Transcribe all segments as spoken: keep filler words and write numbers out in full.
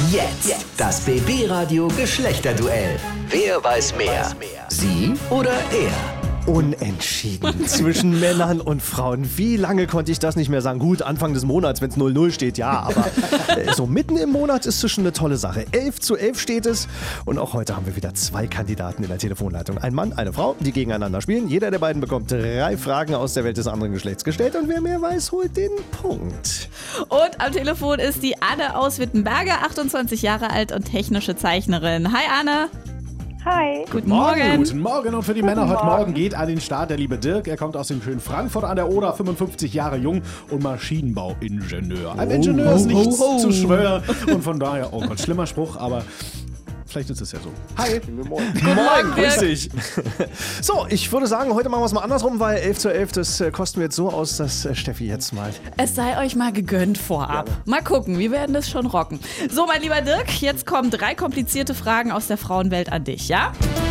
Jetzt das B B-Radio Geschlechterduell. Wer weiß mehr? Sie oder er? Unentschieden zwischen Männern und Frauen. Wie lange konnte ich das nicht mehr sagen? Gut, Anfang des Monats, wenn es null null steht, ja, aber äh, so mitten im Monat ist es schon eine tolle Sache. elf zu elf steht es und auch heute haben wir wieder zwei Kandidaten in der Telefonleitung. Ein Mann, eine Frau, die gegeneinander spielen. Jeder der beiden bekommt drei Fragen aus der Welt des anderen Geschlechts gestellt und wer mehr weiß, holt den Punkt. Und am Telefon ist die Anne aus Wittenberge, achtundzwanzig Jahre alt und technische Zeichnerin. Hi Anne. Hi. Guten Morgen. Guten Morgen und für die Männer heute Morgen geht an den Start der liebe Dirk. Er kommt aus dem schönen Frankfurt an der Oder, fünfundfünfzig Jahre jung und Maschinenbauingenieur. Ein Ingenieur ist nichts zu schwören und von daher, oh Gott, schlimmer Spruch, aber vielleicht ist es ja so. Hi. Guten Morgen. Guten Morgen, grüß dich. So, ich würde sagen, heute machen wir es mal andersrum, weil elf zu elf, das äh, kosten wir jetzt so aus, dass äh, Steffi jetzt mal... Es sei euch mal gegönnt vorab. Mal gucken, wir werden das schon rocken. So, mein lieber Dirk, jetzt kommen drei komplizierte Fragen aus der Frauenwelt an dich, ja?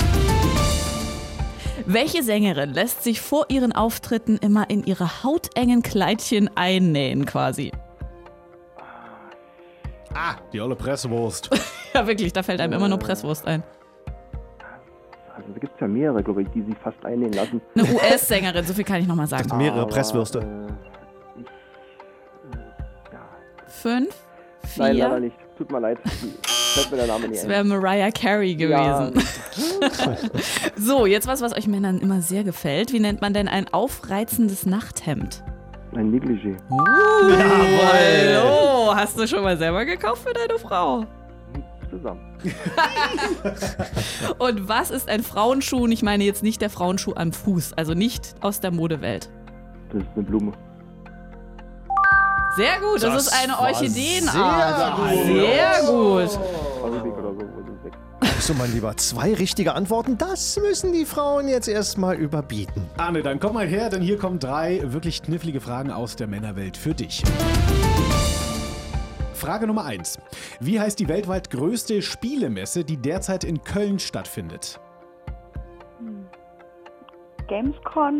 Welche Sängerin lässt sich vor ihren Auftritten immer in ihre hautengen Kleidchen einnähen quasi? Ah, die olle Presswurst. Ja, wirklich, da fällt einem immer nur Presswurst ein. Also da gibt es ja mehrere, glaube ich, die sich fast einnähen lassen. Eine U S-Sängerin, so viel kann ich nochmal sagen. Mehrere Aber, Presswürste. Äh, ich, äh, ja. Fünf, vier. Nein, leider nicht. Tut mir leid. Fällt mir der Name nicht Das ein. wäre Mariah Carey gewesen. Ja. So, jetzt was, was euch Männern immer sehr gefällt. Wie nennt man denn ein aufreizendes Nachthemd? Ein Negligé. Uh, Jawohl. Oh, hast du schon mal selber gekauft für deine Frau? Zusammen. Und was ist ein Frauenschuh? Und ich meine jetzt nicht der Frauenschuh am Fuß, also nicht aus der Modewelt. Das ist eine Blume. Sehr gut, das, Das ist eine war Orchideenart. sehr gut. Sehr gut. Pazifik oder so, wo sind weg. So, mein Lieber, zwei richtige Antworten, das müssen die Frauen jetzt erstmal überbieten. Arne, dann komm mal her, denn hier kommen drei wirklich knifflige Fragen aus der Männerwelt für dich. Frage Nummer eins. Wie heißt die weltweit größte Spielemesse, die derzeit in Köln stattfindet? Gamescom?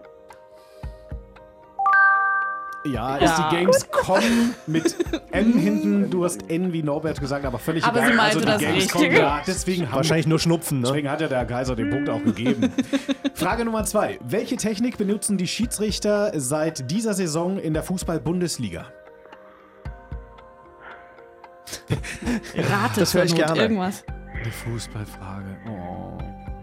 Ja, ist Ja. die Gamescom mit N hinten. Du hast N wie Norbert gesagt, aber völlig Aber egal. sie meinte also die das Gamescom, Richtige. ja, deswegen haben Wahrscheinlich nur Schnupfen, ne? Deswegen hat ja der Kaiser den Punkt auch gegeben. Frage Nummer zwei. Welche Technik benutzen die Schiedsrichter seit dieser Saison in der Fußball-Bundesliga? Rate Das zur höre ich Not, gerne. irgendwas. Die Fußballfrage. Oh.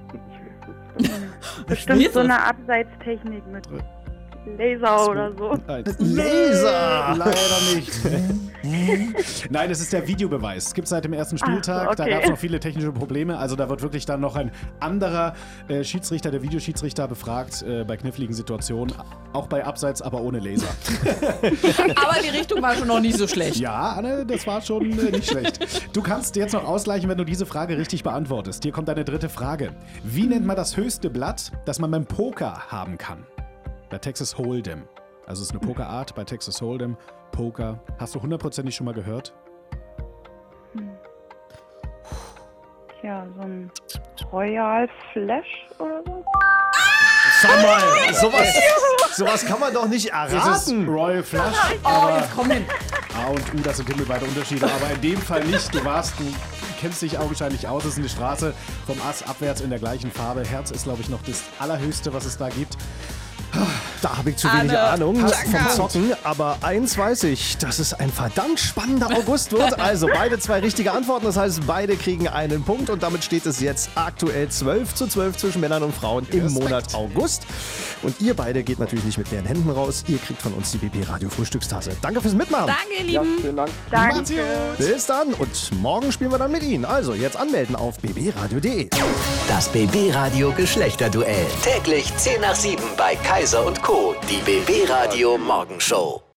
Bestimmt so eine Abseitstechnik mit Laser oder so. Laser! Leider nicht. Nein, es ist der Videobeweis. Es gibt seit dem ersten Spieltag. Ach so, Da okay. gab es noch viele technische Probleme. Also da wird wirklich dann noch ein anderer äh, Schiedsrichter, der Videoschiedsrichter, befragt äh, bei kniffligen Situationen. Auch bei Abseits, aber ohne Laser. Aber die Richtung war schon noch nicht so schlecht. Ja, Anne, das war schon äh, nicht schlecht. Du kannst jetzt noch ausgleichen, wenn du diese Frage richtig beantwortest. Hier kommt deine dritte Frage. Wie nennt man das höchste Blatt, das man beim Poker haben kann? Bei Texas Hold'em. Also es ist eine Pokerart bei Texas Hold'em. Poker. Hast du hundertprozentig schon mal gehört? Tja, so ein Royal Flash oder so. Sag mal, sowas, sowas kann man doch nicht Das ist erraten. Royal Flush. Aber A und U, das sind himmelweite Unterschiede. Aber in dem Fall nicht. Du warst, du kennst dich augenscheinlich aus. Es ist eine Straße vom Ass abwärts in der gleichen Farbe. Herz ist, glaube ich, noch das Allerhöchste, was es da gibt. Da habe ich zu wenig Anne, Ahnung hast vom einen Zocken, aber eins weiß ich, dass es ein verdammt spannender August wird. Also beide zwei richtige Antworten, das heißt, beide kriegen einen Punkt und damit steht es jetzt aktuell zwölf zu zwölf zwischen Männern und Frauen im Respekt. Monat August. Und ihr beide geht natürlich nicht mit leeren Händen raus. Ihr kriegt von uns die B B Radio Frühstückstasse. Danke fürs Mitmachen. Danke, ihr Ja, Lieben. vielen Dank. Macht's Danke. gut. Bis dann und morgen spielen wir dann mit Ihnen. Also jetzt anmelden auf b b radio punkt de. Das B B-Radio Geschlechterduell. Täglich zehn nach sieben bei Kaiser und Co. Die B B-Radio Morgenshow.